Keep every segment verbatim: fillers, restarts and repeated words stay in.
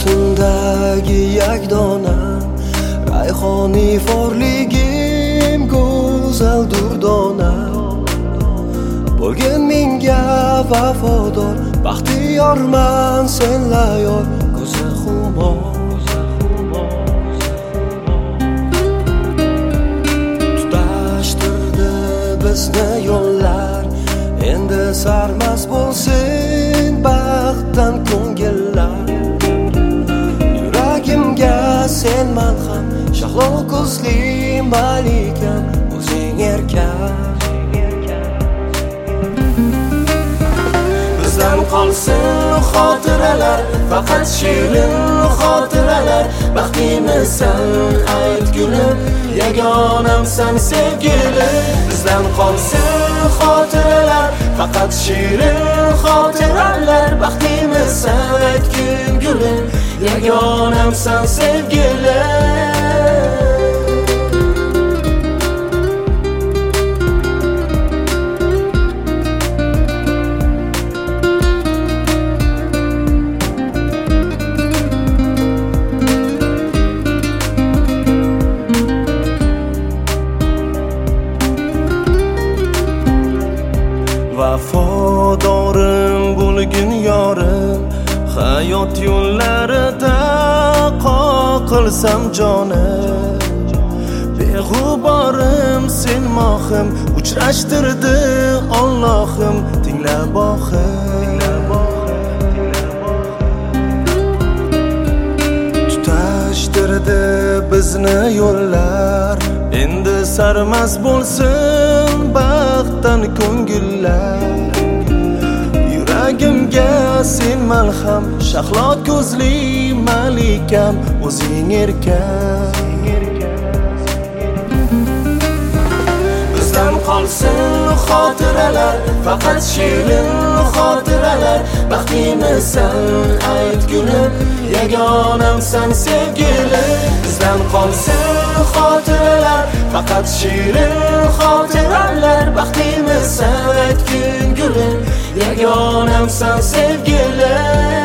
hayotindagi yagona rayhoniy forligim go'zal durdona bo'lgin menga vafodor baxtiyorman senla yor ko'zi xumor tutashtirdi bizni yo'llar endi sarmast bo'lsin baxtdan ko'ngillar yuragimga sen malham shahlo ko'zli malikam o'zing erkak bizdan qolsin xotiralar faqat shirin xotiralar baxtimisan ayt gulim yagonamsan sevgilim bizdan qolsin xotiralar faqat shirin xotiralar baxtimisan ayt gulim yagonamsan sevgilim vafodorim bo'lgin yorim hayot yo'llarida qoqilsam jonim beg'uborim sen mohim uchrashtirdi Allohim tingla boxim tutashtirdi bizni yo'llar endi sarmast bo'lsin baxtdan ko'ngillar yuragimga sen malham shahlo ko'zli malikam o'zing erkak bizdan qolsin xotiralar faqat shirin xotiralar baxtimisan ayt gulim yagonamsan sevgilim bizdan qolsin xotiralar faqat shirin xotiralar baxtimisan ayt gulim yagonamsan sevgilim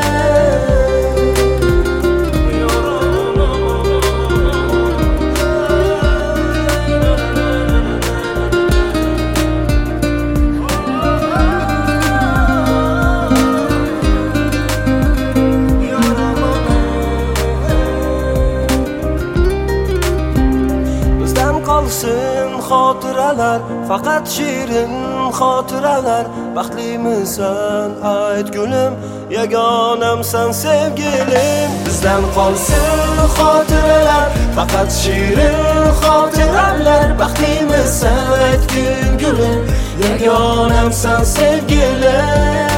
qolsin xotiralar faqat shirin xotiralar baxtlimisan ayt gulim yagonamsan sevgilim bizdan qolsin xotiralar faqat shirin xotiralar baxtlimisan ayt gulim yagonamsan sevgilim